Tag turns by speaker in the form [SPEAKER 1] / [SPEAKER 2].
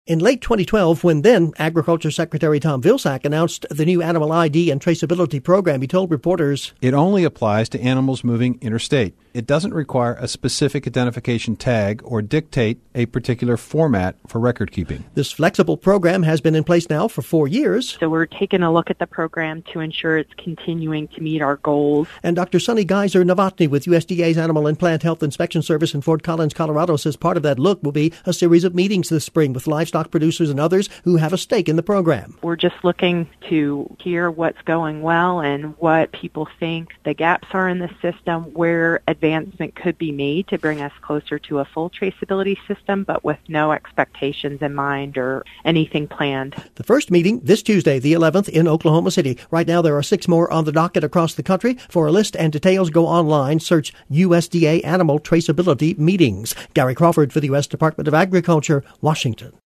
[SPEAKER 1] In late 2012, when then Agriculture Secretary Tom Vilsack announced the new animal ID and traceability program, he told reporters,
[SPEAKER 2] "It only applies to animals moving interstate. It doesn't require a specific identification tag or dictate a particular format for record keeping."
[SPEAKER 1] This flexible program has been in place now for 4 years.
[SPEAKER 3] So we're taking a look at the program to ensure it's continuing to meet our goals.
[SPEAKER 1] And Dr. Sunny Geyser Novotny with USDA's Animal and Plant Health Inspection Service in Fort Collins, Colorado, says part of that look will be a series of meetings this spring with livestock producers and others who have a stake in the program.
[SPEAKER 3] We're just looking to hear what's going well and what people think the gaps are in the system, where advancement could be made to bring us closer to a full traceability system, but with no expectations in mind or anything planned.
[SPEAKER 1] The first meeting this Tuesday, the 11th, in Oklahoma City. Right now there are 6 more on the docket across the country. For a list and details, go online, search USDA Animal Traceability Meetings. Gary Crawford for the U.S. Department of Agriculture, Washington.